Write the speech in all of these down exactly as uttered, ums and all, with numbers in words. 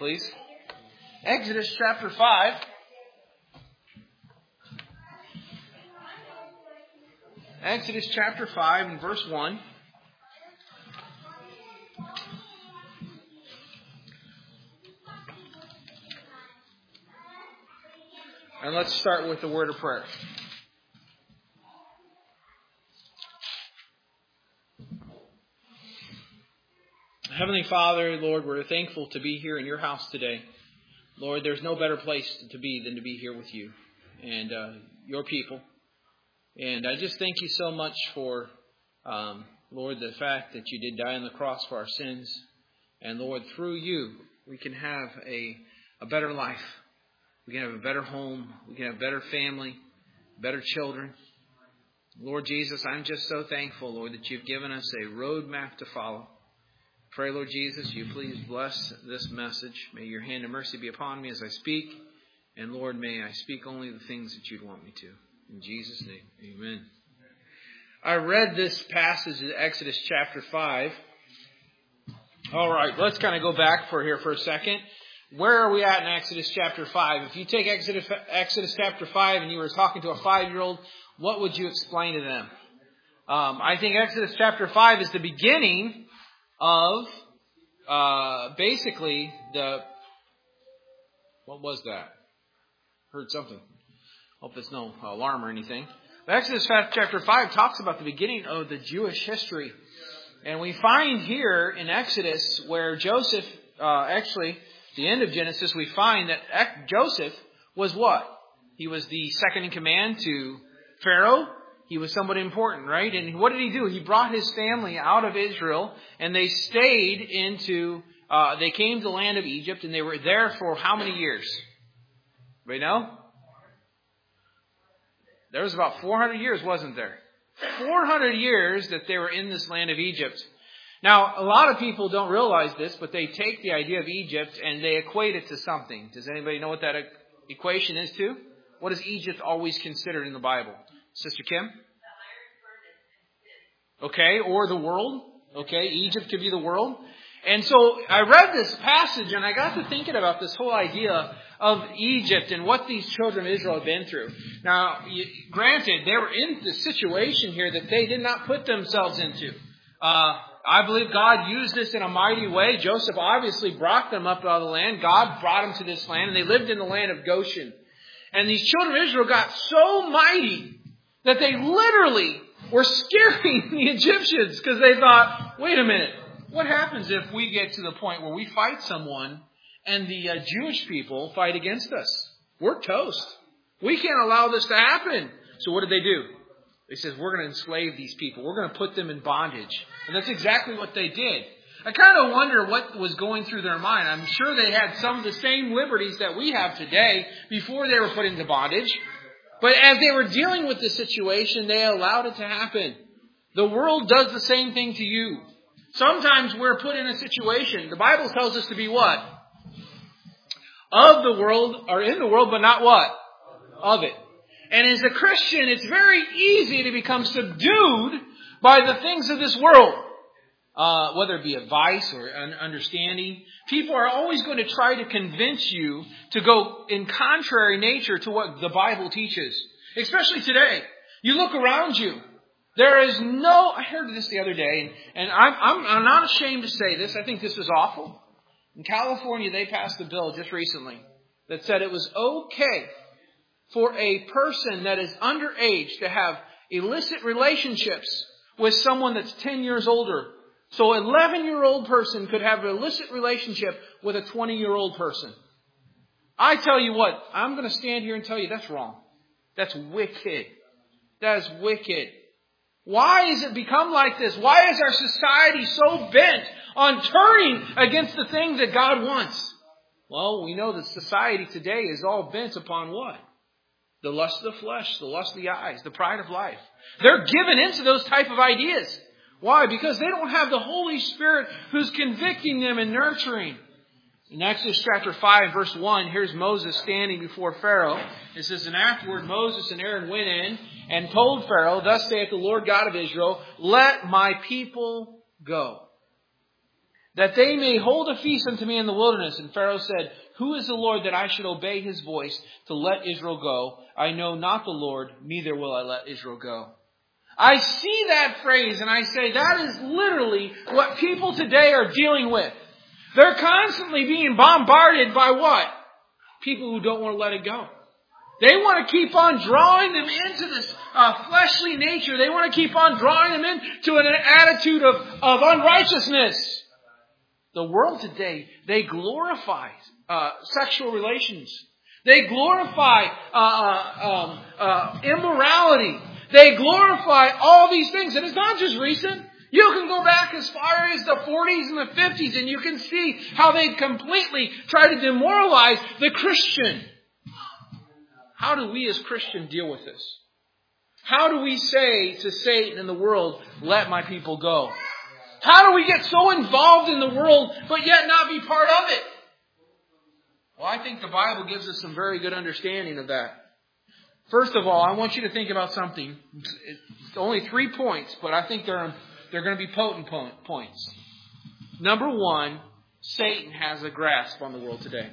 please. Exodus chapter five. Exodus chapter five and verse one. And let's start with the word of prayer. Heavenly Father, Lord, we're thankful to be here in your house today. Lord, there's no better place to be than to be here with you and uh, your people. And I just thank you so much for, um, Lord, the fact that you did die on the cross for our sins. And Lord, through you, we can have a, a better life. We can have a better home. We can have a better family, better children. Lord Jesus, I'm just so thankful, Lord, that you've given us a roadmap to follow. Pray, Lord Jesus, you please bless this message. May your hand of mercy be upon me as I speak. And Lord, may I speak only the things that you'd want me to. In Jesus' name, amen. I read this passage in Exodus chapter five. All right, let's kind of go back for here for a second. Where are we at in Exodus chapter five? If you take Exodus, Exodus chapter five and you were talking to a five-year-old, what would you explain to them? Um, I think Exodus chapter five is the beginning of uh, basically the, what was that? Heard something. Hope there's no alarm or anything. But Exodus chapter five talks about the beginning of the Jewish history. And we find here in Exodus where Joseph, uh, actually, the end of Genesis, we find that Joseph was what? He was the second in command to Pharaoh. He was somewhat important, right? And what did he do? He brought his family out of Israel, and they stayed into, uh, they came to the land of Egypt, and they were there for how many years? Anybody know? There was about four hundred years, wasn't there? four hundred years that they were in this land of Egypt. Now, a lot of people don't realize this, but they take the idea of Egypt and they equate it to something. Does anybody know what that equation is to? What is Egypt always considered in the Bible? Sister Kim? Okay, or the world. Okay, Egypt could be the world. And so I read this passage and I got to thinking about this whole idea of Egypt and what these children of Israel have been through. Now, granted, they were in the situation here that they did not put themselves into. Uh, I believe God used this in a mighty way. Joseph obviously brought them up out of the land. God brought them to this land, and they lived in the land of Goshen. And these children of Israel got so mighty that they literally were scaring the Egyptians because they thought, wait a minute, what happens if we get to the point where we fight someone and the uh, Jewish people fight against us? We're toast. We can't allow this to happen. So what did they do? They said, we're going to enslave these people. We're going to put them in bondage. And that's exactly what they did. I kind of wonder what was going through their mind. I'm sure they had some of the same liberties that we have today before they were put into bondage. But as they were dealing with the situation, they allowed it to happen. The world does the same thing to you. Sometimes we're put in a situation. The Bible tells us to be what? Of the world, or in the world, but not what? Of it. And as a Christian, it's very easy to become subdued by the things of this world. Uh, whether it be advice or un- understanding. People are always going to try to convince you to go in contrary nature to what the Bible teaches. Especially today. You look around you. There is no... I heard this the other day, and, and I'm, I'm, I'm not ashamed to say this. I think this is awful. In California, they passed a bill just recently that said it was okay for a person that is underage to have illicit relationships with someone that's ten years older. So an eleven-year-old person could have an illicit relationship with a twenty-year-old person. I tell you what, I'm going to stand here and tell you that's wrong. That's wicked. That is wicked. Why has it become like this? Why is our society so bent on turning against the things that God wants? Well, we know that society today is all bent upon what? The lust of the flesh, the lust of the eyes, the pride of life. They're given into those type of ideas. Why? Because they don't have the Holy Spirit who's convicting them and nurturing. In Exodus chapter five, verse one, here's Moses standing before Pharaoh. It says, and afterward Moses and Aaron went in and told Pharaoh, thus saith the Lord God of Israel, let my people go. that they may hold a feast unto me in the wilderness. And Pharaoh said, Who is the Lord that I should obey his voice to let Israel go? I know not the Lord, neither will I let Israel go. I see that phrase and I say that is literally what people today are dealing with. They're constantly being bombarded by what? People who don't want to let it go. They want to keep on drawing them into this uh, fleshly nature. They want to keep on drawing them into an attitude of, of unrighteousness. The world today, they glorify uh, sexual relations. They glorify uh, uh, um, uh, immorality. They glorify all these things. And it's not just recent. You can go back as far as the forties and the fifties and you can see how they completely try to demoralize the Christian. How do we as Christians deal with this? How do we say to Satan and the world, let my people go? How do we get so involved in the world but yet not be part of it? Well, I think the Bible gives us some very good understanding of that. First of all, I want you to think about something. It's only three points, but I think they're, they're going to be potent points. Number one, Satan has a grasp on the world today.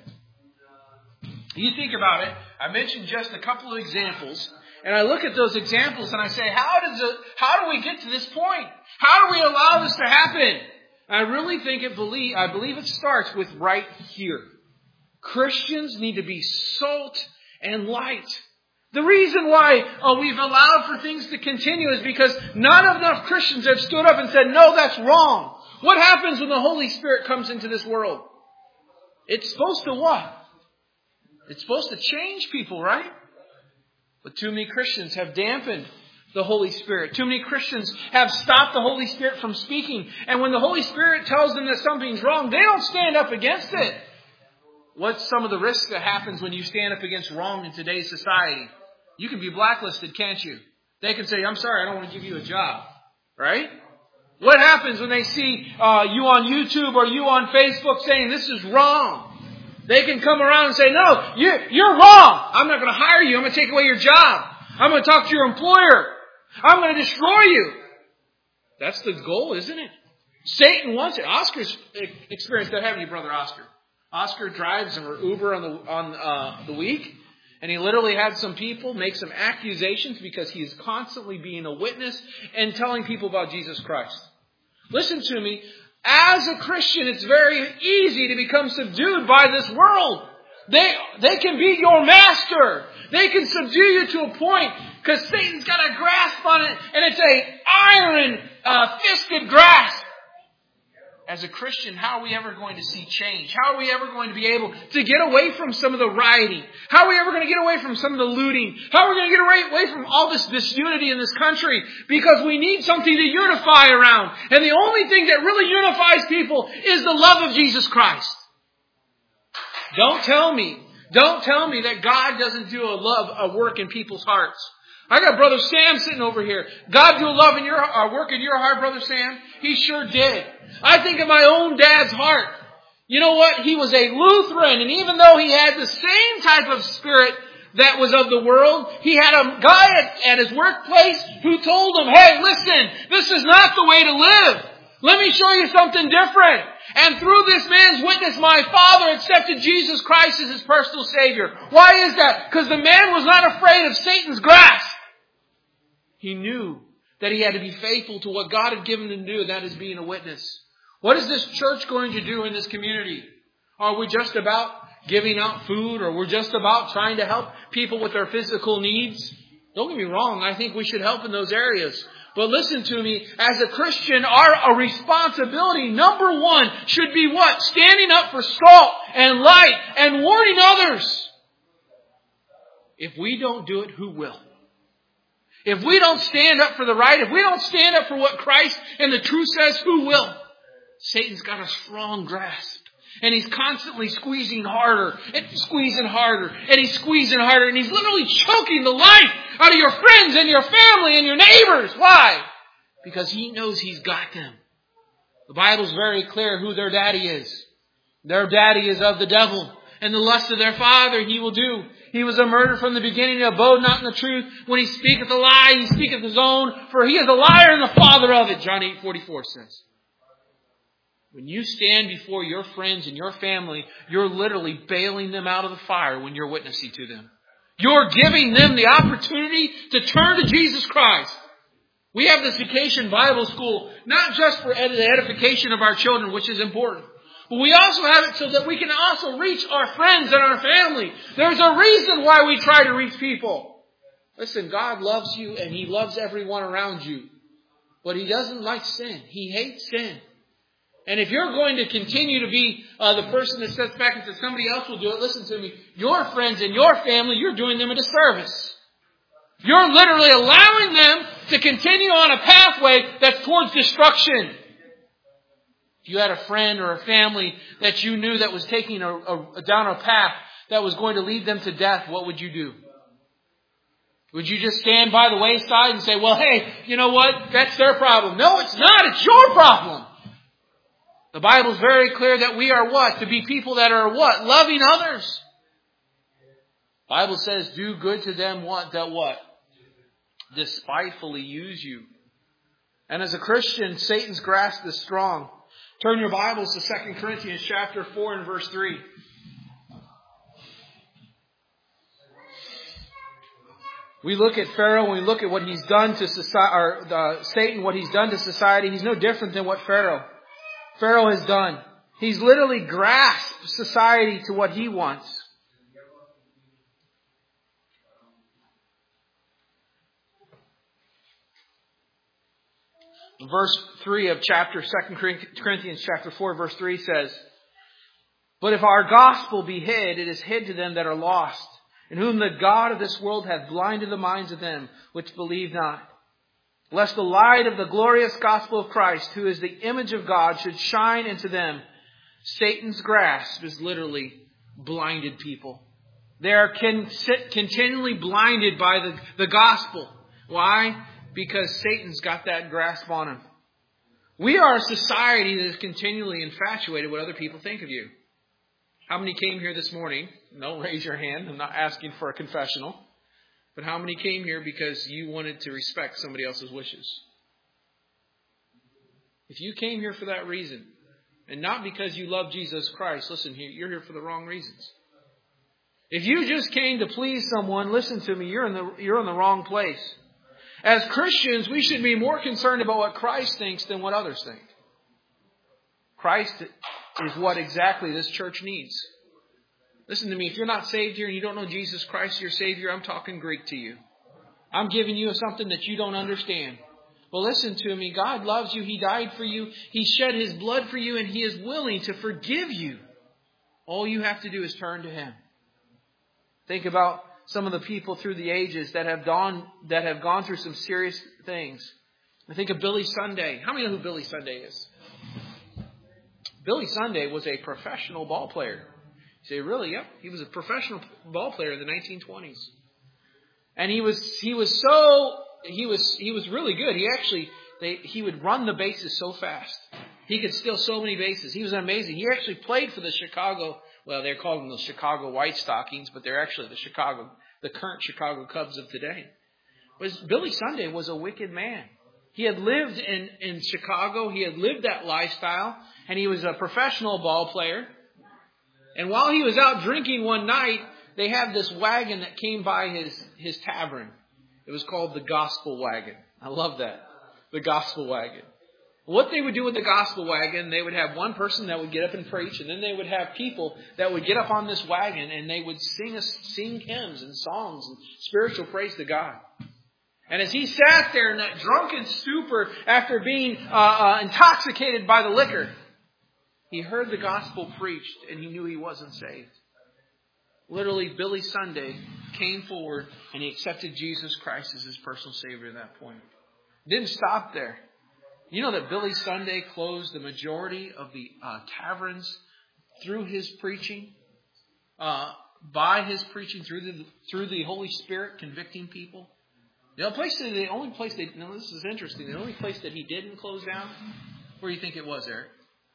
You think about it, I mentioned just a couple of examples, and I look at those examples and I say, how does it, how do we get to this point? How do we allow this to happen? I really think it believe, I believe it starts with right here. Christians need to be salt and light. The reason why uh, we've allowed for things to continue is because not enough Christians have stood up and said, no, that's wrong. What happens when the Holy Spirit comes into this world? It's supposed to what? It's supposed to change people, right? But too many Christians have dampened the Holy Spirit. Too many Christians have stopped the Holy Spirit from speaking. And when the Holy Spirit tells them that something's wrong, they don't stand up against it. What's some of the risks that happens when you stand up against wrong in today's society? You can be blacklisted, can't you? They can say, I'm sorry, I don't want to give you a job. Right? What happens when they see uh, you on YouTube or you on Facebook saying this is wrong? They can come around and say, no, you're, you're wrong. I'm not going to hire you. I'm going to take away your job. I'm going to talk to your employer. I'm going to destroy you. That's the goal, isn't it? Satan wants it. Oscar's experienced that, haven't you, Brother Oscar? Oscar drives or Uber on the on uh, the week, and he literally had some people make some accusations because he is constantly being a witness and telling people about Jesus Christ. Listen to me. As a Christian, it's very easy to become subdued by this world. They they can be your master. They can subdue you to a point because Satan's got a grasp on it, and it's a iron uh, fisted grasp. As a Christian, how are we ever going to see change? How are we ever going to be able to get away from some of the rioting? How are we ever going to get away from some of the looting? How are we going to get away, away from all this disunity in this country? Because we need something to unify around. And the only thing that really unifies people is the love of Jesus Christ. Don't tell me, don't tell me that God doesn't do a love, a work in people's hearts. I got Brother Sam sitting over here. God do a love in your uh, work in your heart, Brother Sam? He sure did. I think of my own dad's heart. You know what? He was a Lutheran, and even though he had the same type of spirit that was of the world, he had a guy at, at his workplace who told him, hey, listen, this is not the way to live. Let me show you something different. And through this man's witness, my father accepted Jesus Christ as his personal Savior. Why is that? Because the man was not afraid of Satan's grasp. He knew that he had to be faithful to what God had given him to do, and that is being a witness. What is this church going to do in this community? Are we just about giving out food, or we're just about trying to help people with their physical needs? Don't get me wrong, I think we should help in those areas. But listen to me, as a Christian, our responsibility, number one, should be what? Standing up for salt and light and warning others. If we don't do it, who will? If we don't stand up for the right, if we don't stand up for what Christ and the truth says, who will? Satan's got a strong grasp. And he's constantly squeezing harder and squeezing harder. And he's squeezing harder. And he's literally choking the life out of your friends and your family and your neighbors. Why? Because he knows he's got them. The Bible's very clear who their daddy is. Their daddy is of the devil. And the lust of their father he will do. He was a murderer from the beginning, he abode not in the truth. When he speaketh a lie, he speaketh his own, for he is a liar and the father of it. John eight forty-four says. When you stand before your friends and your family, you're literally bailing them out of the fire when you're witnessing to them. You're giving them the opportunity to turn to Jesus Christ. We have this vacation Bible school, not just for the edification of our children, which is important, but we also have it so that we can also reach our friends and our family. There's a reason why we try to reach people. Listen, God loves you and He loves everyone around you. But He doesn't like sin. He hates sin. And if you're going to continue to be uh, the person that steps back and says somebody else will do it, listen to me. Your friends and your family, you're doing them a disservice. You're literally allowing them to continue on a pathway that's towards destruction. If you had a friend or a family that you knew that was taking a, a, down a path that was going to lead them to death, what would you do? Would you just stand by the wayside and say, well, hey, you know what? That's their problem. No, it's not. It's your problem. The Bible's very clear that we are what? To be people that are what? Loving others. The Bible says, do good to them what? That what? Despitefully use you. And as a Christian, Satan's grasp is strong. Turn your Bibles to Second Corinthians chapter four and verse three. We look at Pharaoh and we look at what he's done to society, or uh, Satan, what he's done to society. He's no different than what Pharaoh Pharaoh has done. He's literally grasped society to what he wants. Verse three of chapter Second Corinthians chapter four, verse three says, but if our gospel be hid, it is hid to them that are lost, in whom the God of this world hath blinded the minds of them which believe not, lest the light of the glorious gospel of Christ, who is the image of God, should shine into them. Satan's grasp is literally blinded people. They are con- continually blinded by the, the gospel. Why? Because Satan's got that grasp on them. We are a society that is continually infatuated with what other people think of you. How many came here this morning? Don't raise your hand. I'm not asking for a confessional. But how many came here because you wanted to respect somebody else's wishes? If you came here for that reason, and not because you love Jesus Christ, listen, you're here for the wrong reasons. If you just came to please someone, listen to me, you're in the, you're in the wrong place. As Christians, we should be more concerned about what Christ thinks than what others think. Christ is what exactly this church needs. Listen to me, if you're not saved here and you don't know Jesus Christ, your Savior, I'm talking Greek to you. I'm giving you something that you don't understand. Well, listen to me. God loves you. He died for you. He shed His blood for you, and He is willing to forgive you. All you have to do is turn to Him. Think about some of the people through the ages that have gone, that have gone through some serious things. I think of Billy Sunday. How many know who Billy Sunday is? Billy Sunday was a professional ball player. You say, really? Yep. He was a professional ball player in the nineteen twenties. And he was he was so he was he was really good. He actually they he would run the bases so fast. He could steal so many bases. He was amazing. He actually played for the Chicago, well, they're called them the Chicago White Stockings, but they're actually the Chicago the current Chicago Cubs of today. But Billy Sunday was a wicked man. He had lived in, in Chicago. He had lived that lifestyle, and he was a professional ball player. And while he was out drinking one night, they had this wagon that came by his, his tavern. It was called the Gospel Wagon. I love that. The Gospel Wagon. What they would do with the Gospel Wagon, they would have one person that would get up and preach, and then they would have people that would get up on this wagon, and they would sing, a, sing hymns and songs and spiritual praise to God. And as he sat there in that drunken stupor after being uh, uh, intoxicated by the liquor, he heard the gospel preached and he knew he wasn't saved. Literally, Billy Sunday came forward and he accepted Jesus Christ as his personal Savior at that point. Didn't stop there. You know that Billy Sunday closed the majority of the uh, taverns through his preaching, uh, by his preaching through the through the Holy Spirit convicting people. The only place that, the only place that, now this is interesting, the only place that he didn't close down, where do you think it was, Eric?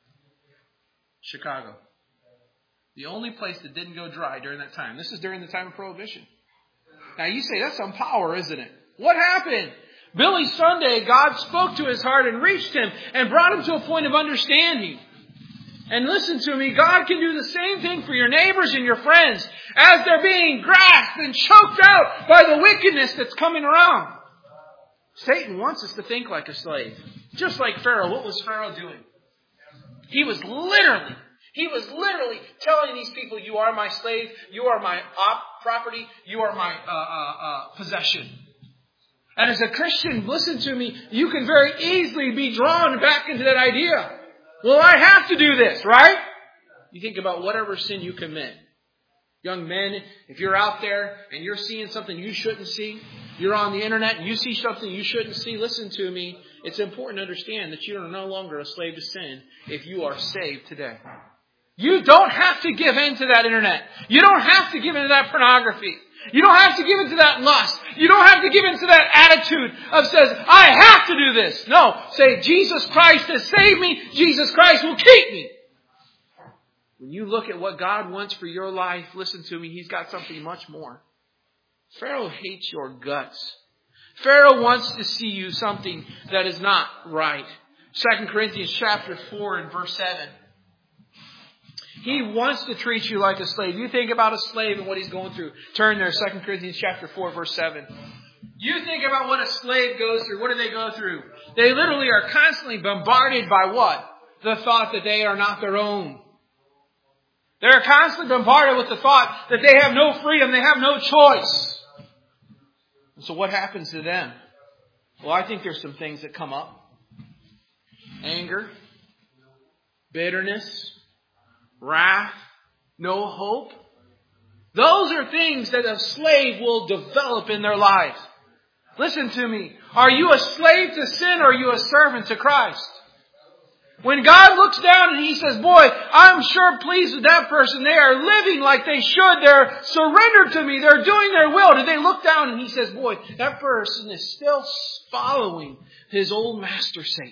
Chicago. The only place that didn't go dry during that time. This is during the time of Prohibition. Now you say, that's some power, isn't it? What happened? Billy Sunday, God spoke to his heart and reached him and brought him to a point of understanding. And listen to me, God can do the same thing for your neighbors and your friends as they're being grasped and choked out by the wickedness that's coming around. Satan wants us to think like a slave. Just like Pharaoh. What was Pharaoh doing? He was literally, he was literally telling these people, you are my slave, you are my op property, you are my uh, uh, uh, possession. And as a Christian, listen to me, you can very easily be drawn back into that idea. Well, I have to do this, right? You think about whatever sin you commit. Young men, if you're out there and you're seeing something you shouldn't see, you're on the internet and you see something you shouldn't see, listen to me. It's important to understand that you are no longer a slave to sin if you are saved today. You don't have to give in to that internet. You don't have to give in to that pornography. You don't have to give in to that lust. You don't have to give in to that attitude of says, I have to do this. No, say, Jesus Christ has saved me. Jesus Christ will keep me. When you look at what God wants for your life, listen to me, He's got something much more. Pharaoh hates your guts. Pharaoh wants to see you something that is not right. Second Corinthians chapter four and verse seven. He wants to treat you like a slave. You think about a slave and what he's going through. Turn there, Second Corinthians chapter four, verse seven. You think about what a slave goes through. What do they go through? They literally are constantly bombarded by what? The thought that they are not their own. They're constantly bombarded with the thought that they have no freedom. They have no choice. And so what happens to them? Well, I think there's some things that come up. Anger, bitterness, wrath, no hope. Those are things that a slave will develop in their lives. Listen to me. Are you a slave to sin or are you a servant to Christ? When God looks down and He says, boy, I'm sure pleased with that person. They are living like they should. They're surrendered to me. They're doing their will. Did they look down and He says, boy, that person is still following his old master Satan.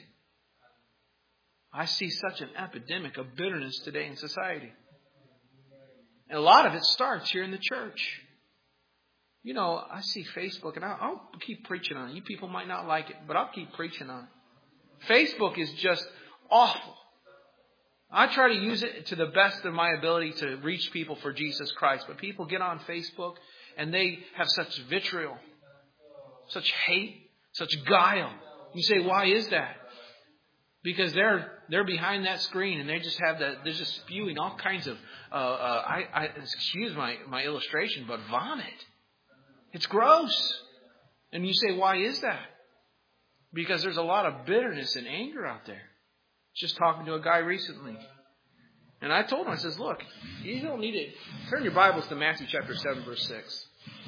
I see such an epidemic of bitterness today in society. And a lot of it starts here in the church. You know, I see Facebook and I'll, I'll keep preaching on it. You people might not like it, but I'll keep preaching on it. Facebook is just awful. I try to use it to the best of my ability to reach people for Jesus Christ. But people get on Facebook and they have such vitriol, such hate, such guile. You say, why is that? Because they're they're behind that screen and they just have that. They're just spewing all kinds of. Uh, uh, I, I excuse my my illustration, but vomit. It's gross. And you say, why is that? Because there's a lot of bitterness and anger out there. Just talking to a guy recently, and I told him, I says, look, you don't need it. Turn your Bibles to Matthew chapter seven, verse six.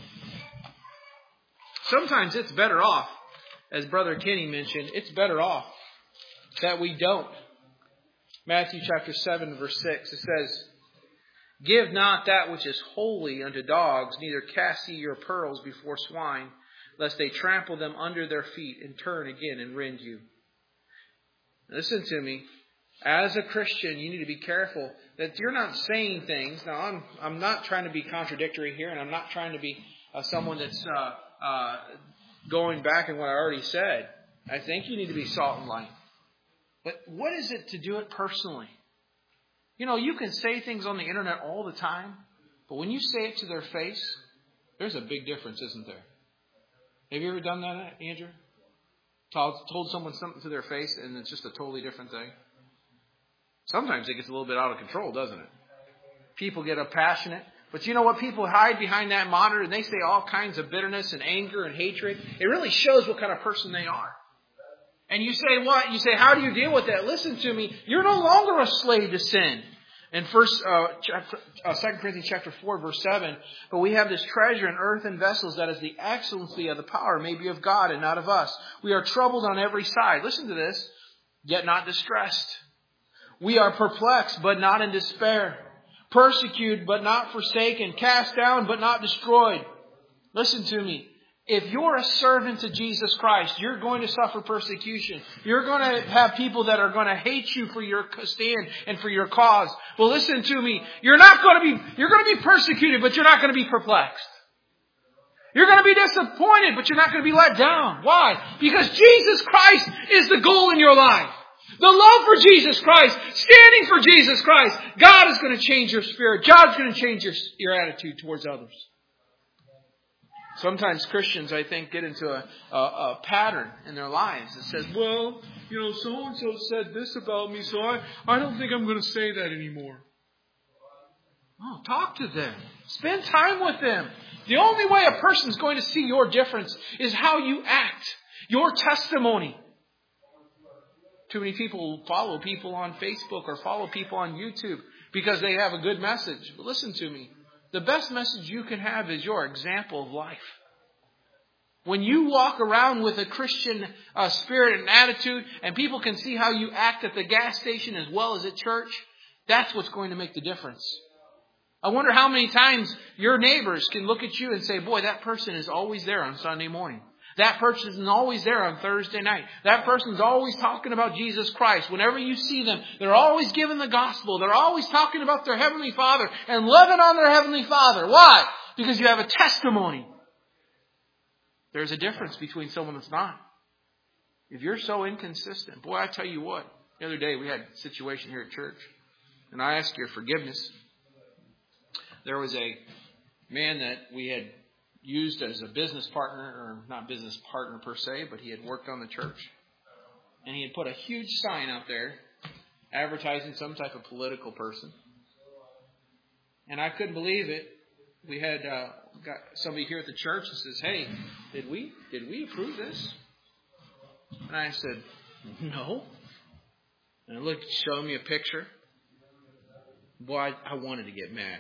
Sometimes it's better off, as Brother Kenny mentioned, it's better off that we don't. Matthew chapter seven, verse six, it says, give not that which is holy unto dogs, neither cast ye your pearls before swine, lest they trample them under their feet and turn again and rend you. Listen to me. As a Christian, you need to be careful that you're not saying things. Now, I'm I'm not trying to be contradictory here, and I'm not trying to be uh, someone that's uh, uh, going back in what I already said. I think you need to be salt and light. But what is it to do it personally? You know, you can say things on the internet all the time, but when you say it to their face, there's a big difference, isn't there? Have you ever done that, Andrew? Told someone something to their face and it's just a totally different thing. Sometimes it gets a little bit out of control, doesn't it? People get up passionate. But you know what? People hide behind that monitor and they say all kinds of bitterness and anger and hatred. It really shows what kind of person they are. And you say what? You say, how do you deal with that? Listen to me. You're no longer a slave to sin. In first, uh, chapter, uh, Second Corinthians chapter four, verse seven, but we have this treasure in earthen vessels, that is the excellency of the power may be of God and not of us. We are troubled on every side. Listen to this. Yet not distressed. We are perplexed, but not in despair. Persecuted, but not forsaken. Cast down, but not destroyed. Listen to me. If you're a servant to Jesus Christ, you're going to suffer persecution. You're going to have people that are going to hate you for your stand and for your cause. Well, listen to me. You're not going to be, you're going to be persecuted, but you're not going to be perplexed. You're going to be disappointed, but you're not going to be let down. Why? Because Jesus Christ is the goal in your life. The love for Jesus Christ, standing for Jesus Christ. God is going to change your spirit. God's going to change your, your attitude towards others. Sometimes Christians, I think, get into a, a, a pattern in their lives that says, well, you know, so-and-so said this about me, so I, I don't think I'm going to say that anymore. Oh, talk to them. Spend time with them. The only way a person's going to see your difference is how you act. Your testimony. Too many people follow people on Facebook or follow people on YouTube because they have a good message. But listen to me. The best message you can have is your example of life. When you walk around with a Christian uh, spirit and attitude, and people can see how you act at the gas station as well as at church, that's what's going to make the difference. I wonder how many times your neighbors can look at you and say, boy, that person is always there on Sunday morning. That person is always there on Thursday night. That person's always talking about Jesus Christ. Whenever you see them, they're always giving the gospel. They're always talking about their Heavenly Father and loving on their Heavenly Father. Why? Because you have a testimony. There's a difference between someone that's not. If you're so inconsistent, boy, I tell you what. The other day we had a situation here at church, and I asked your forgiveness. There was a man that we had used as a business partner, or not business partner per se, but he had worked on the church. And he had put a huge sign out there advertising some type of political person. And I couldn't believe it. We had uh, got somebody here at the church that says, hey, did we did we approve this? And I said, no. And I looked, showed me a picture. Boy, I, I wanted to get mad.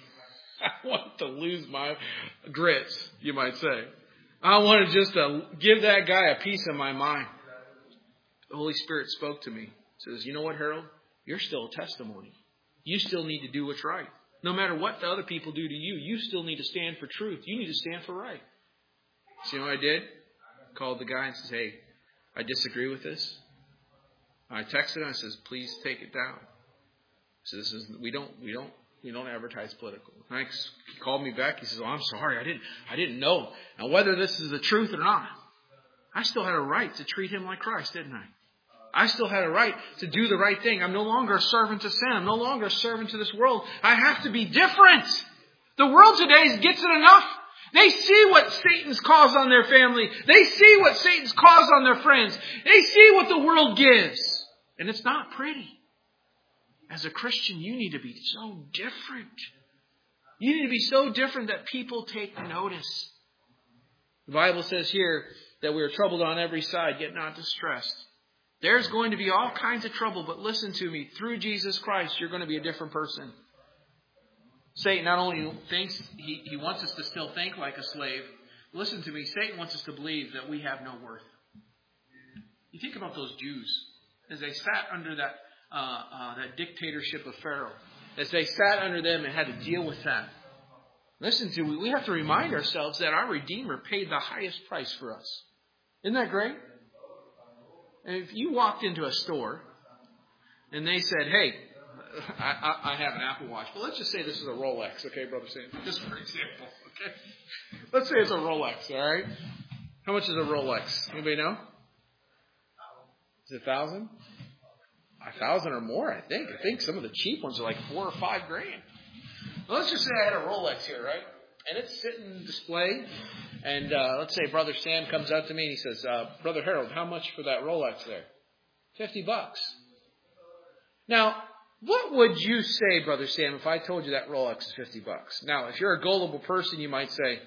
I wanted to lose my grits, you might say. I wanted just to give that guy a piece of my mind. The Holy Spirit spoke to me. Says, you know what, Harold? You're still a testimony. You still need to do what's right. No matter what the other people do to you, you still need to stand for truth. You need to stand for right. See what I did? Called the guy and says, hey, I disagree with this. I texted him and I says, please take it down. So this is we don't we don't We don't advertise political. Thanks. He called me back. He says, oh, I'm sorry. I didn't, I didn't know. Now, whether this is the truth or not, I still had a right to treat him like Christ, didn't I? I still had a right to do the right thing. I'm no longer a servant to sin. I'm no longer a servant to this world. I have to be different. The world today gets it enough. They see what Satan's caused on their family. They see what Satan's caused on their friends. They see what the world gives. And it's not pretty. As a Christian, you need to be so different. You need to be so different that people take notice. The Bible says here that we are troubled on every side, yet not distressed. There's going to be all kinds of trouble, but listen to me. Through Jesus Christ, you're going to be a different person. Satan not only thinks, he, he wants us to still think like a slave. Listen to me. Satan wants us to believe that we have no worth. You think about those Jews as they sat under that Uh, uh, that dictatorship of Pharaoh. As they sat under them and had to deal with that. Listen to me, we have to remind ourselves that our Redeemer paid the highest price for us. Isn't that great? And if you walked into a store and they said, hey, I, I, I have an Apple Watch. Well, let's just say this is a Rolex, okay, Brother Sam? Just for example, okay? Let's say it's a Rolex, all right? How much is a Rolex? Anybody know? Is it a thousand? A thousand or more, I think. I think some of the cheap ones are like four or five grand. Well, let's just say I had a Rolex here, right? And it's sitting display. And uh, let's say Brother Sam comes up to me and he says, uh, Brother Harold, how much for that Rolex there? Fifty bucks. Now, what would you say, Brother Sam, if I told you that Rolex is fifty bucks? Now, if you're a gullible person, you might say,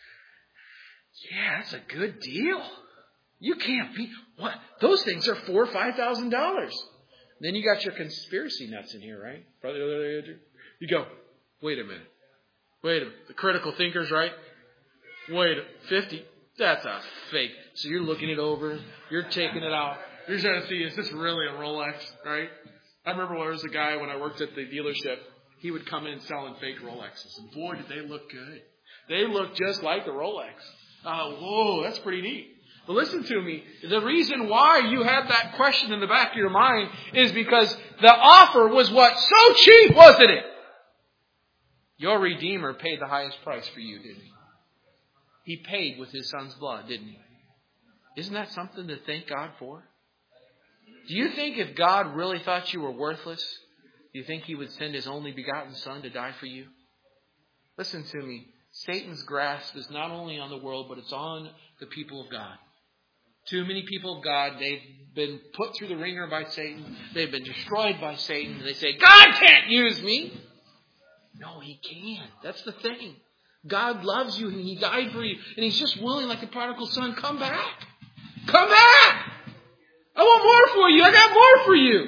yeah, that's a good deal. You can't beat what? Those things are four or five thousand dollars. Then you got your conspiracy nuts in here, right? You go, wait a minute. Wait a minute. The critical thinkers, right? Wait, fifty? That's a fake. So you're looking it over. You're taking it out. You're trying to see, is this really a Rolex, right? I remember when there was a guy when I worked at the dealership. He would come in selling fake Rolexes. And boy, did they look good. They look just like a Rolex. Uh, whoa, that's pretty neat. But listen to me. The reason why you had that question in the back of your mind is because the offer was what? So cheap, wasn't it? Your Redeemer paid the highest price for you, didn't he? He paid with his son's blood, didn't he? Isn't that something to thank God for? Do you think if God really thought you were worthless, do you think He would send His only begotten Son to die for you? Listen to me. Satan's grasp is not only on the world, but it's on the people of God. Too many people of God, they've been put through the ringer by Satan. They've been destroyed by Satan. They say, God can't use me. No, He can. That's the thing. God loves you and He died for you. And He's just willing, like the prodigal son, come back. Come back. I want more for you. I got more for you.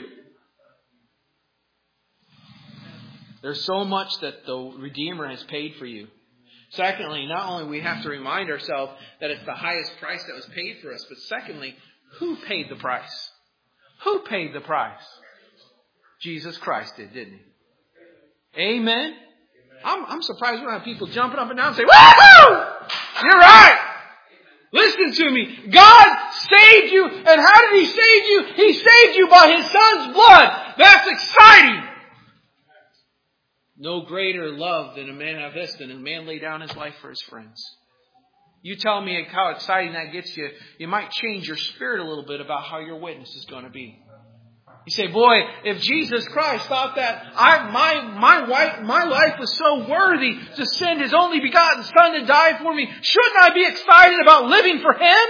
There's so much that the Redeemer has paid for you. Secondly, not only we have to remind ourselves that it's the highest price that was paid for us, but secondly, who paid the price? Who paid the price? Jesus Christ did, didn't He? Amen? I'm, I'm surprised we don't have people jumping up and down and say, woohoo! You're right! Listen to me. God saved you. And how did He save you? He saved you by His Son's blood. That's exciting. No greater love than a man have this, than a man lay down his life for his friends. You tell me how exciting that gets you. You might change your spirit a little bit about how your witness is going to be. You say, boy, if Jesus Christ thought that I, my, my, wife, my life was so worthy to send His only begotten Son to die for me, shouldn't I be excited about living for Him?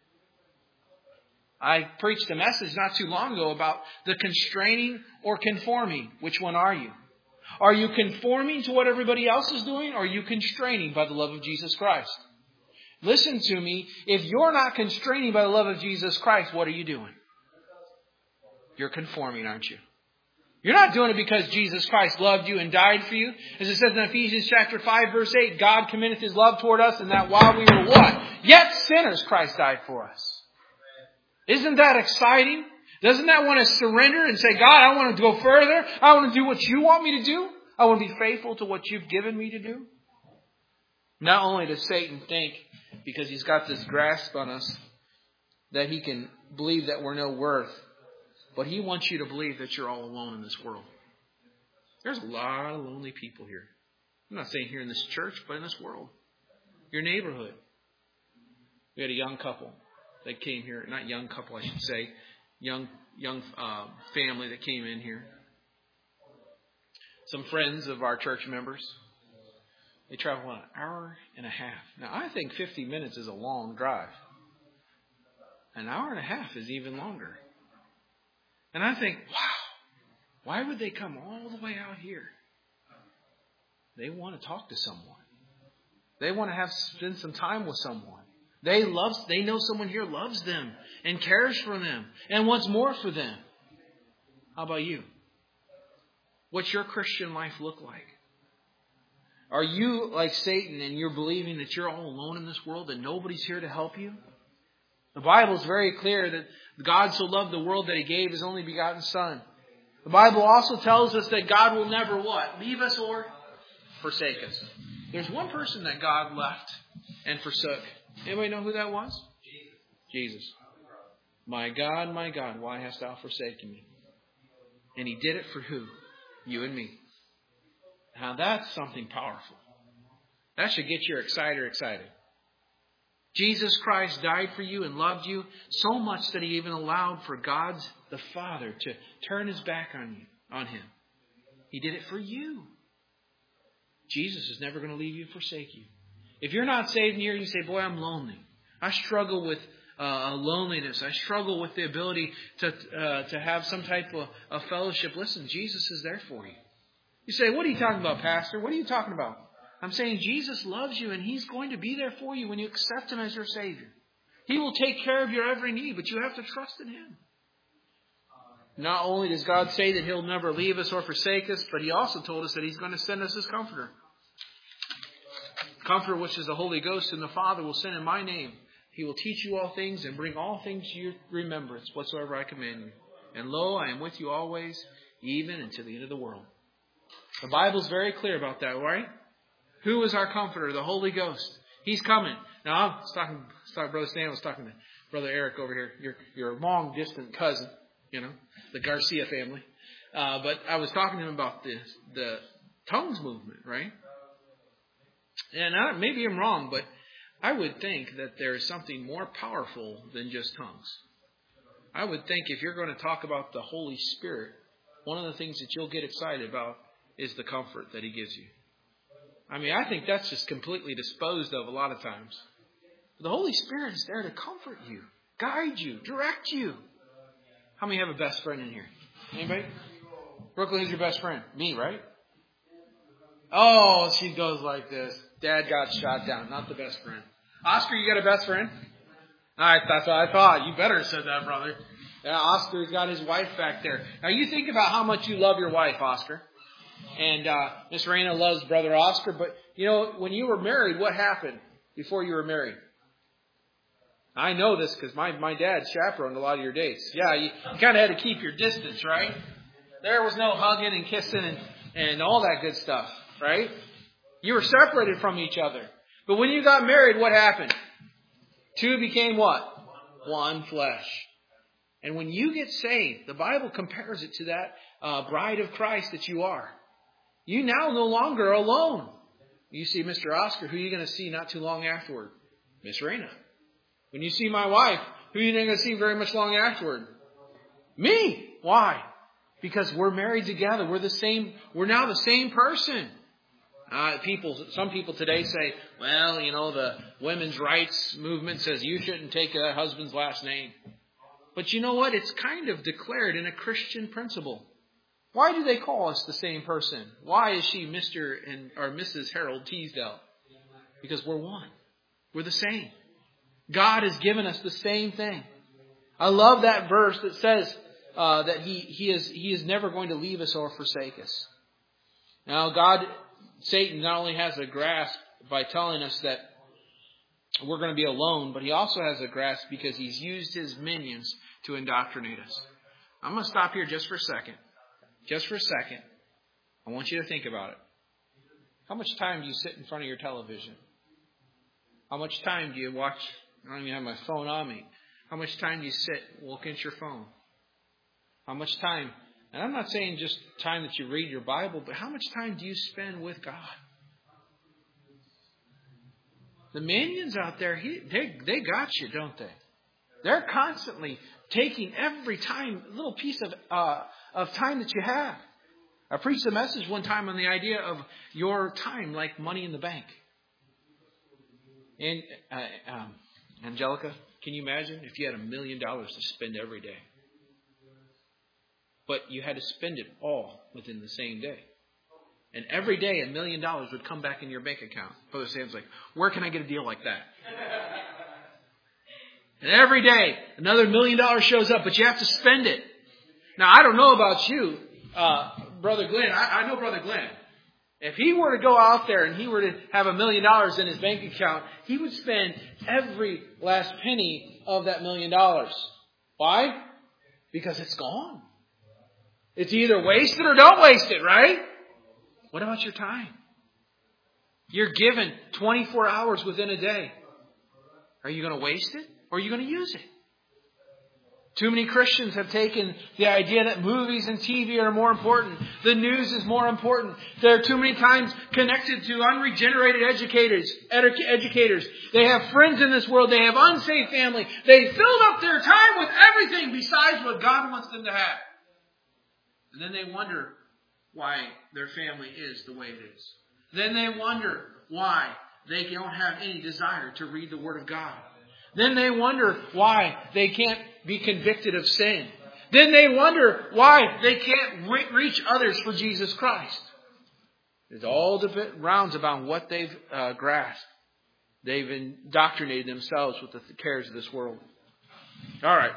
I preached a message not too long ago about the constraining or conforming. Which one are you? Are you conforming to what everybody else is doing, or are you constraining by the love of Jesus Christ? Listen to me. If you're not constraining by the love of Jesus Christ, what are you doing? You're conforming, aren't you? You're not doing it because Jesus Christ loved you and died for you. As it says in Ephesians chapter five, verse eight, God committeth His love toward us, and that while we were what? Yet sinners, Christ died for us. Isn't that exciting? Doesn't that want to surrender and say, God, I want to go further. I want to do what you want me to do. I want to be faithful to what you've given me to do. Not only does Satan think, because he's got this grasp on us, that he can believe that we're no worth, but he wants you to believe that you're all alone in this world. There's a lot of lonely people here. I'm not saying here in this church, but in this world. Your neighborhood. We had a young couple that came here. Not young couple, I should say. Young young uh, family that came in here. Some friends of our church members. They travel an hour and a half. Now, I think fifty minutes is a long drive. An hour and a half is even longer. And I think, wow, why would they come all the way out here? They want to talk to someone. They want to have spend some time with someone. They love. They know someone here loves them and cares for them and wants more for them. How about you? What's your Christian life look like? Are you like Satan and you're believing that you're all alone in this world and nobody's here to help you? The Bible is very clear that God so loved the world that He gave His only begotten Son. The Bible also tells us that God will never what? Leave us or forsake us. There's one person that God left and forsook. Anybody know who that was? Jesus. Jesus. My God, my God, why hast thou forsaken me? And He did it for who? You and me. Now that's something powerful. That should get your exciter excited. Jesus Christ died for you and loved you so much that He even allowed for God the Father to turn His back on you, on Him. He did it for you. Jesus is never going to leave you and forsake you. If you're not saved here, you say, boy, I'm lonely. I struggle with uh, loneliness. I struggle with the ability to uh, to have some type of, of fellowship. Listen, Jesus is there for you. You say, what are you talking about, Pastor? What are you talking about? I'm saying Jesus loves you and He's going to be there for you when you accept Him as your Savior. He will take care of your every need, but you have to trust in Him. Not only does God say that He'll never leave us or forsake us, but He also told us that He's going to send us His Comforter. Comforter, which is the Holy Ghost, and the Father will send in my name. He will teach you all things and bring all things to your remembrance whatsoever I command you. And lo, I am with you always, even until the end of the world. The Bible's very clear about that, right? Who is our Comforter? The Holy Ghost. He's coming. Now, I was talking, talking Brother Stan was talking to Brother Eric over here. Your your long distant cousin, you know, the Garcia family. Uh, but I was talking to him about the the tongues movement, right? And I, maybe I'm wrong, but I would think that there is something more powerful than just tongues. I would think if you're going to talk about the Holy Spirit, one of the things that you'll get excited about is the comfort that He gives you. I mean, I think that's just completely disposed of a lot of times. The Holy Spirit is there to comfort you, guide you, direct you. How many have a best friend in here? Anybody? Brooklyn, who's your best friend? Me, right? Oh, she goes like this. Dad got shot down. Not the best friend. Oscar, you got a best friend? All right, that's what I thought. You better have said that, brother. Yeah, Oscar's got his wife back there. Now, you think about how much you love your wife, Oscar. And uh, Miss Raina loves Brother Oscar. But, you know, when you were married, what happened before you were married? I know this because my, my dad chaperoned a lot of your dates. Yeah, you, you kind of had to keep your distance, right? There was no hugging and kissing and, and all that good stuff, right? You were separated from each other. But when you got married, what happened? Two became what? One flesh. And when you get saved, the Bible compares it to that uh, bride of Christ that you are. You now no longer are alone. You see Mister Oscar, who are you going to see not too long afterward? Miss Raina. When you see my wife, who are you going to see very much long afterward? Me. Why? Because we're married together. We're the same. We're now the same person. Uh, people, some people today say, well, you know, the women's rights movement says you shouldn't take a husband's last name. But you know what? It's kind of declared in a Christian principle. Why do they call us the same person? Why is she Mister and or Missus Harold Teasdale? Because we're one. We're the same. God has given us the same thing. I love that verse that says uh, that he, he, is, he is never going to leave us or forsake us. Now, God, Satan not only has a grasp by telling us that we're going to be alone, but he also has a grasp because he's used his minions to indoctrinate us. I'm going to stop here just for a second. Just for a second. I want you to think about it. How much time do you sit in front of your television? How much time do you watch? I don't even have my phone on me. How much time do you sit looking at your phone? How much time? And I'm not saying just time that you read your Bible, but how much time do you spend with God? The minions out there, he, they they got you, don't they? They're constantly taking every time, little piece of uh, of time that you have. I preached a message one time on the idea of your time like money in the bank. And uh, um, Angelica, can you imagine if you had a million dollars to spend every day? But you had to spend it all within the same day. And every day a million dollars would come back in your bank account. Brother Sam's like, where can I get a deal like that? And every day another million dollars shows up, but you have to spend it. Now, I don't know about you, uh, Brother Glenn. I, I know Brother Glenn. If he were to go out there and he were to have a million dollars in his bank account, he would spend every last penny of that million dollars. Why? Because it's gone. It's either waste it or don't waste it, right? What about your time? You're given twenty-four hours within a day. Are you going to waste it or are you going to use it? Too many Christians have taken the idea that movies and T V are more important. The news is more important. They're too many times connected to unregenerated educators. Edu- educators. They have friends in this world. They have unsaved family. They filled up their time with everything besides what God wants them to have. And then they wonder why their family is the way it is. Then they wonder why they don't have any desire to read the Word of God. Then they wonder why they can't be convicted of sin. Then they wonder why they can't re- reach others for Jesus Christ. It all depends, rounds about what they've uh, grasped. They've indoctrinated themselves with the cares of this world. All right.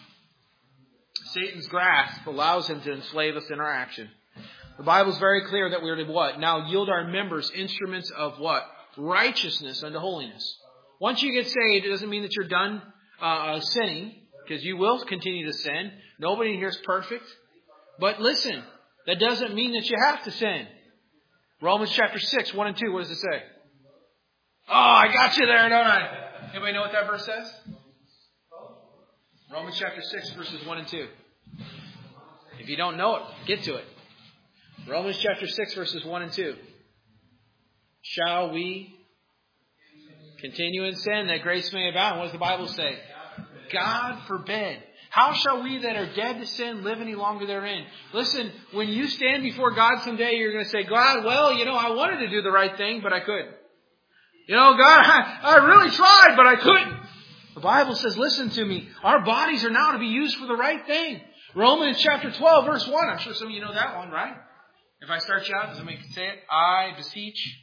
Satan's grasp allows him to enslave us in our action. The Bible is very clear that we are to what? Now yield our members instruments of what? Righteousness unto holiness. Once you get saved, it doesn't mean that you're done uh, sinning, because you will continue to sin. Nobody here is perfect. But listen, that doesn't mean that you have to sin. Romans chapter six, one and two, what does it say? Oh, I got you there, don't I? Anybody know what that verse says? Romans chapter six, verses one and two. If you don't know it, get to it. Romans chapter six, verses one and two. Shall we continue in sin that grace may abound? What does the Bible say? God forbid. How shall we that are dead to sin live any longer therein? Listen, when you stand before God someday, you're going to say, God, well, you know, I wanted to do the right thing, but I couldn't. You know, God, I, I really tried, but I couldn't. The Bible says, listen to me, our bodies are now to be used for the right thing. Romans chapter twelve, verse one. I'm sure some of you know that one, right? If I start you out, does somebody say it? I beseech.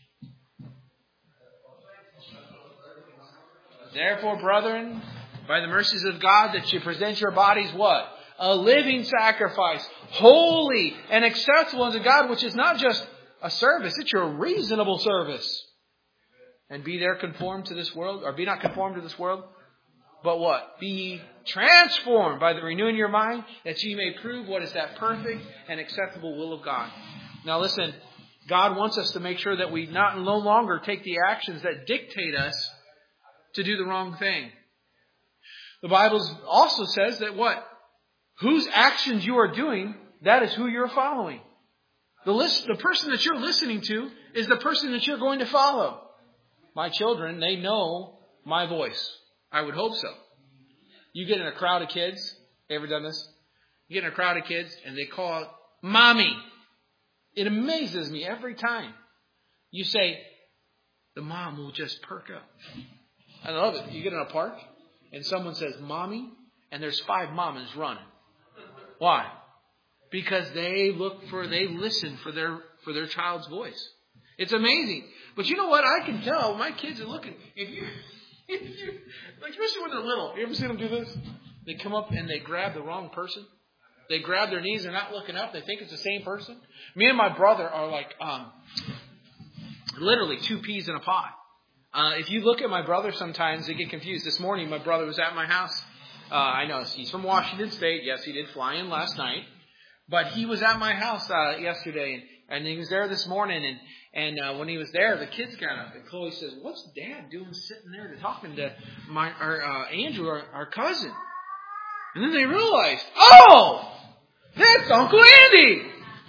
Therefore, brethren, by the mercies of God, that you present your bodies what? A living sacrifice, holy and acceptable unto God, which is not just a service, it's your reasonable service. And be there conformed to this world, or be not conformed to this world, but what? Be transformed by the renewing of your mind, that ye may prove what is that perfect and acceptable will of God. Now listen, God wants us to make sure that we not no longer take the actions that dictate us to do the wrong thing. The Bible also says that what? Whose actions you are doing, that is who you're following. The list, the person that you're listening to is the person that you're going to follow. My children, they know my voice. I would hope so. You get in a crowd of kids. You ever done this? You get in a crowd of kids and they call out, Mommy. It amazes me every time. You say, the mom will just perk up. I love it. You get in a park and someone says, Mommy, and there's five mamas running. Why? Because they look for, they listen for their, for their child's voice. It's amazing. But you know what? I can tell my kids are looking. If you, if you, like especially when they're little, you ever seen them do this? They come up and they grab the wrong person. They grab their knees. They're not looking up. They think it's the same person. Me and my brother are like, um, literally two peas in a pod. Uh, if you look at my brother sometimes, they get confused. This morning, my brother was at my house. Uh, I know he's from Washington State. Yes, he did fly in last night. But he was at my house uh, yesterday, and, and he was there this morning. And, and uh, when he was there, the kids got up. And Chloe says, what's Dad doing sitting there talking to my our, uh, Andrew, our, our cousin? And then they realized, oh, that's Uncle Andy.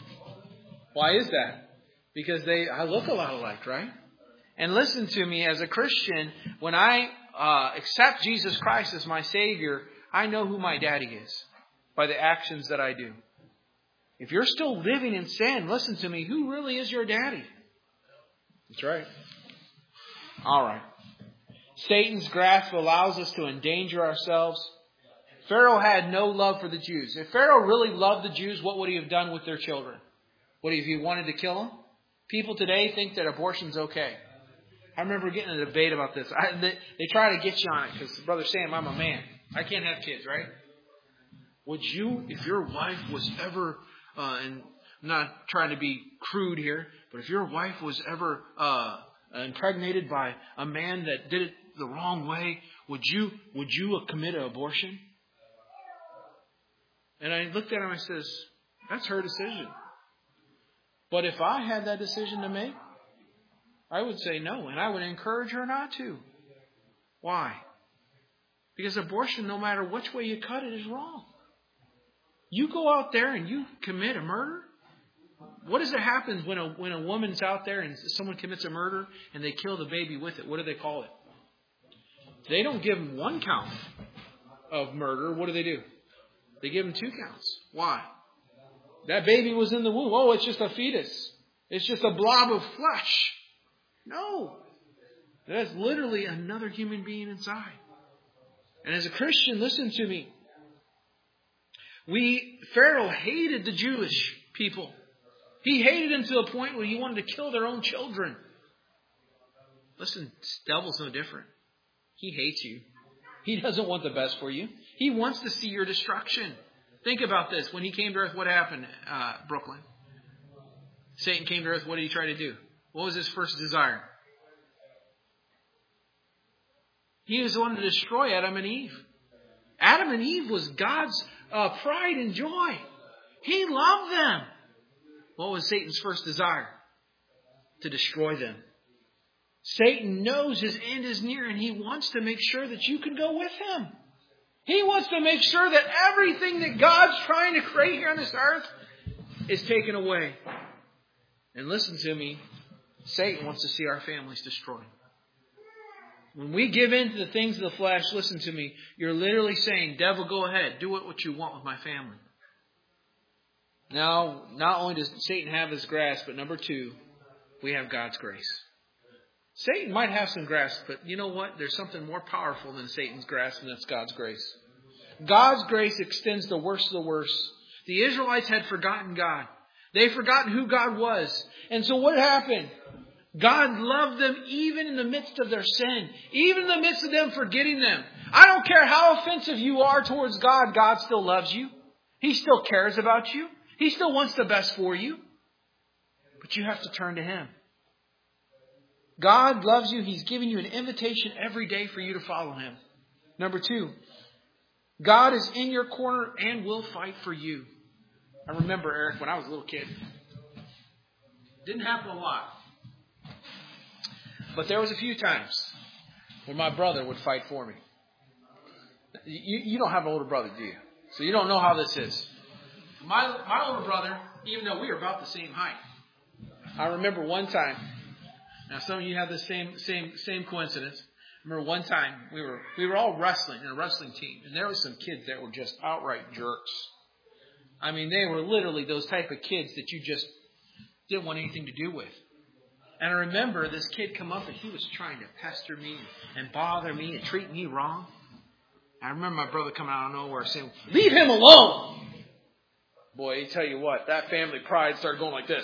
Why is that? Because they I look a lot alike, right? And listen to me, as a Christian, when I uh, accept Jesus Christ as my Savior, I know who my daddy is by the actions that I do. If you're still living in sin, listen to me, who really is your daddy? That's right. All right. Satan's grasp allows us to endanger ourselves. Pharaoh had no love for the Jews. If Pharaoh really loved the Jews, what would he have done with their children? What if he wanted to kill them? People today think that abortion's okay. I remember getting in a debate about this. I, they, they try to get you on it because, Brother Sam, I'm a man. I can't have kids, right? Would you, if your wife was ever, uh, and I'm not trying to be crude here, but if your wife was ever uh, impregnated by a man that did it the wrong way, would you would you commit an abortion? And I looked at him and I says, that's her decision. But if I had that decision to make, I would say no, and I would encourage her not to. Why? Because abortion, no matter which way you cut it, is wrong. You go out there and you commit a murder. What does it happen when a when a woman's out there and someone commits a murder and they kill the baby with it? What do they call it? They don't give them one count of murder. What do they do? They give them two counts. Why? That baby was in the womb. Oh, it's just a fetus. It's just a blob of flesh. No. That's literally another human being inside. And as a Christian, listen to me. We, Pharaoh hated the Jewish people. He hated them to a point where he wanted to kill their own children. Listen, the devil's no different. He hates you. He doesn't want the best for you. He wants to see your destruction. Think about this. When he came to earth, what happened, uh, Brooklyn? Satan came to earth. What did he try to do? What was his first desire? He was the one to destroy Adam and Eve. Adam and Eve was God's uh, pride and joy. He loved them. What was Satan's first desire? To destroy them. Satan knows his end is near and he wants to make sure that you can go with him. He wants to make sure that everything that God's trying to create here on this earth is taken away. And listen to me, Satan wants to see our families destroyed. When we give in to the things of the flesh, listen to me, you're literally saying, devil, go ahead, do what you want with my family. Now, not only does Satan have his grasp, but number two, we have God's grace. Satan might have some grasp, but you know what? There's something more powerful than Satan's grasp, and that's God's grace. God's grace extends the worst of the worst. The Israelites had forgotten God. They'd forgotten who God was. And so what happened? God loved them even in the midst of their sin. Even in the midst of them forgetting them. I don't care how offensive you are towards God, God still loves you. He still cares about you. He still wants the best for you. But you have to turn to Him. God loves you. He's giving you an invitation every day for you to follow Him. Number two, God is in your corner and will fight for you. I remember, Eric, when I was a little kid. Didn't happen a lot. But there was a few times where my brother would fight for me. You, you don't have an older brother, do you? So you don't know how this is. My, my older brother, even though we were about the same height, I remember one time, now some of you have the same same same coincidence. I remember one time we were we were all wrestling in a wrestling team, and there were some kids that were just outright jerks. I mean, they were literally those type of kids that you just didn't want anything to do with. And I remember this kid come up and he was trying to pester me and bother me and treat me wrong. I remember my brother coming out of nowhere saying, "Leave him alone!" Boy, I tell you what, that family pride started going like this.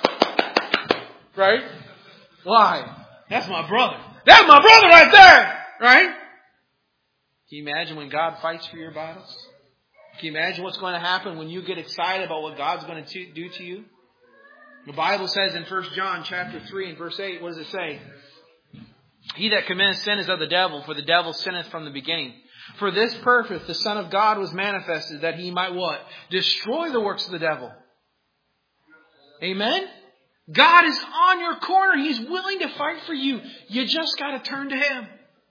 Right? Why? That's my brother. That's my brother right there! Right? Can you imagine when God fights for your battles? Can you imagine what's going to happen when you get excited about what God's going to do to you? The Bible says in First John chapter three and verse eight, what does it say? He that committeth sin is of the devil, for the devil sinneth from the beginning. For this purpose the Son of God was manifested, that He might what? Destroy the works of the devil. Amen? God is on your corner. He's willing to fight for you. You just got to turn to Him.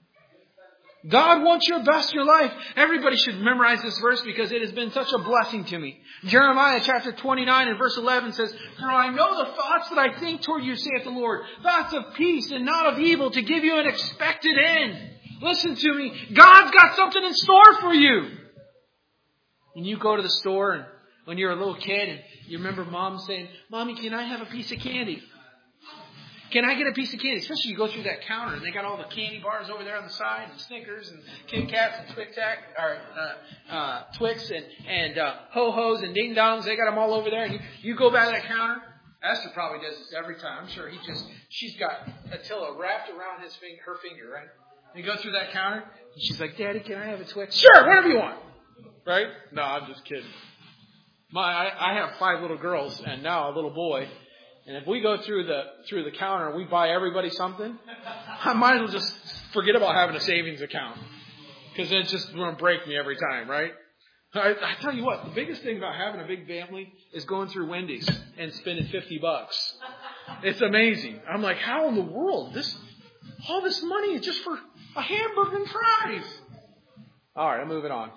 God wants your best in your life. Everybody should memorize this verse because it has been such a blessing to me. Jeremiah chapter twenty-nine and verse eleven says, "For I know the thoughts that I think toward you, saith the Lord, thoughts of peace and not of evil, to give you an expected end." Listen to me. God's got something in store for you. When you go to the store and when you're a little kid and you remember Mom saying, "Mommy, can I have a piece of candy? Can I get a piece of candy?" Especially you go through that counter and they got all the candy bars over there on the side, and Snickers and Kit Kats and Twix Tac, or uh, uh, Twix and and uh, Ho Hos and Ding Dongs. They got them all over there. And you, you go by that counter. Esther probably does this every time. I'm sure he just she's got Attila wrapped around his finger, her finger, right? And you go through that counter and she's like, "Daddy, can I have a Twix?" "Sure, whatever you want." Right? No, I'm just kidding. My I, I have five little girls and now a little boy. And if we go through the through the counter and we buy everybody something, I might as well just forget about having a savings account. Because it's just going to break me every time, right? I, I tell you what, the biggest thing about having a big family is going through Wendy's and spending fifty bucks. It's amazing. I'm like, how in the world? This all this money is just for a hamburger and fries. All right, I'm moving on.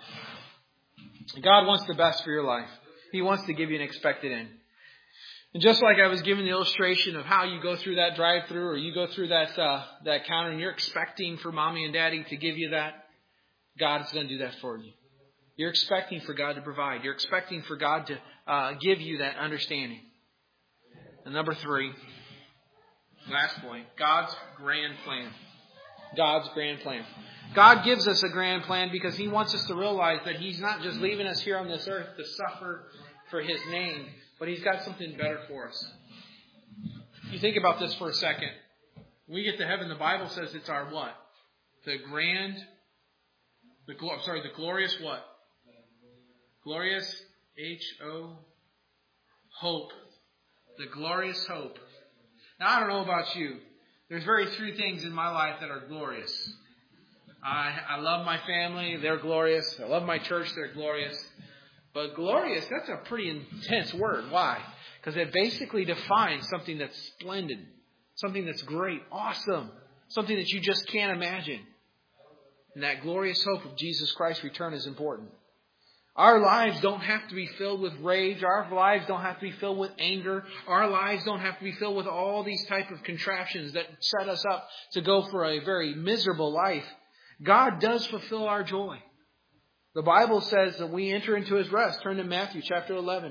God wants the best for your life. He wants to give you an expected end. And just like I was giving the illustration of how you go through that drive-thru or you go through that uh, that counter and you're expecting for Mommy and Daddy to give you that, God's going to do that for you. You're expecting for God to provide. You're expecting for God to uh, give you that understanding. And number three, last point, God's grand plan. God's grand plan. God gives us a grand plan because He wants us to realize that He's not just leaving us here on this earth to suffer for His name, but He's got something better for us. You think about this for a second. When we get to heaven, the Bible says it's our what? The grand, the I'm sorry, the glorious what? Glorious, H O, hope. The glorious hope. Now, I don't know about you. There's very three things in my life that are glorious. I, I love my family. They're glorious. I love my church. They're glorious. But glorious, that's a pretty intense word. Why? Because it basically defines something that's splendid, something that's great, awesome, something that you just can't imagine. And that glorious hope of Jesus Christ's return is important. Our lives don't have to be filled with rage. Our lives don't have to be filled with anger. Our lives don't have to be filled with all these type of contraptions that set us up to go for a very miserable life. God does fulfill our joy. The Bible says that we enter into His rest. Turn to Matthew chapter eleven.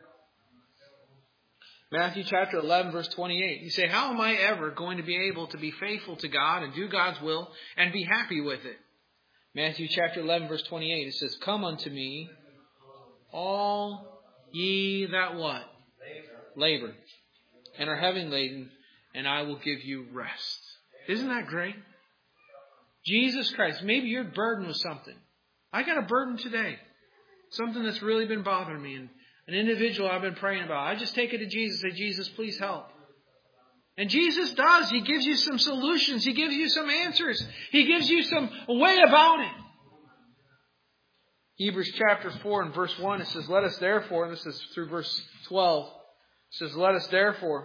Matthew chapter eleven, verse twenty-eight. You say, how am I ever going to be able to be faithful to God and do God's will and be happy with it? Matthew chapter eleven, verse twenty-eight. It says, come unto me, all ye that what? Labor. Labor. And are heavy laden, and I will give you rest. Isn't that great? Jesus Christ. Maybe you're burdened with something. I got a burden today. Something that's really been bothering me. And an individual I've been praying about. I just take it to Jesus and say, Jesus, please help. And Jesus does. He gives you some solutions. He gives you some answers. He gives you some way about it. Hebrews chapter four and verse one, it says, let us therefore, and this is through verse twelve, it says, let us therefore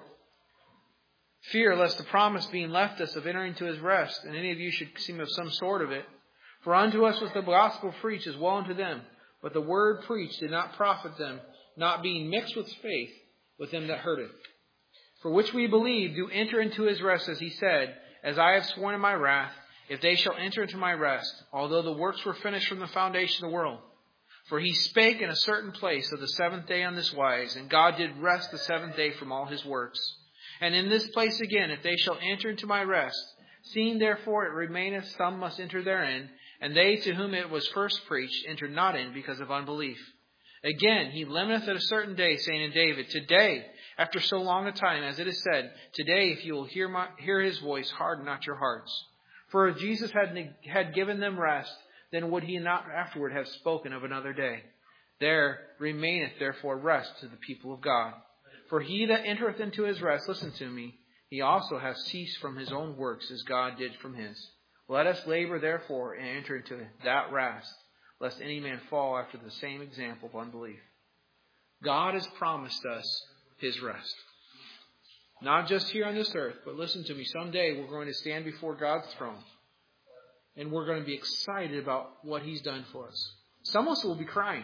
fear lest the promise being left us of entering to His rest, and any of you should seem of some sort of it. For unto us was the gospel preached as well unto them, but the word preached did not profit them, not being mixed with faith with them that heard it. For which we believe do enter into His rest, as He said, as I have sworn in my wrath, if they shall enter into my rest, although the works were finished from the foundation of the world. For He spake in a certain place of the seventh day on this wise, and God did rest the seventh day from all His works. And in this place again, if they shall enter into my rest, seeing therefore it remaineth some must enter therein, and they to whom it was first preached entered not in because of unbelief. Again, He limiteth at a certain day, saying in David, today, after so long a time, as it is said, today if you will hear my, hear His voice, harden not your hearts. For if Jesus had, had given them rest, then would He not afterward have spoken of another day? There remaineth therefore rest to the people of God. For he that entereth into His rest, listen to me, he also has ceased from his own works as God did from His. Let us labor therefore and enter into that rest, lest any man fall after the same example of unbelief. God has promised us His rest. Not just here on this earth, but listen to me, someday we're going to stand before God's throne. And we're going to be excited about what He's done for us. Some of us will be crying,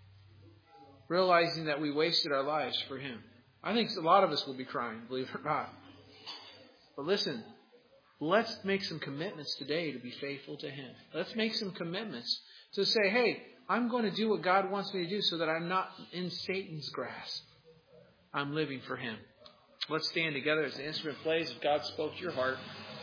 realizing that we wasted our lives for Him. I think a lot of us will be crying, believe it or not. But listen, let's make some commitments today to be faithful to Him. Let's make some commitments to say, hey, I'm going to do what God wants me to do so that I'm not in Satan's grasp. I'm living for Him. Let's stand together as the instrument plays. If God spoke to your heart,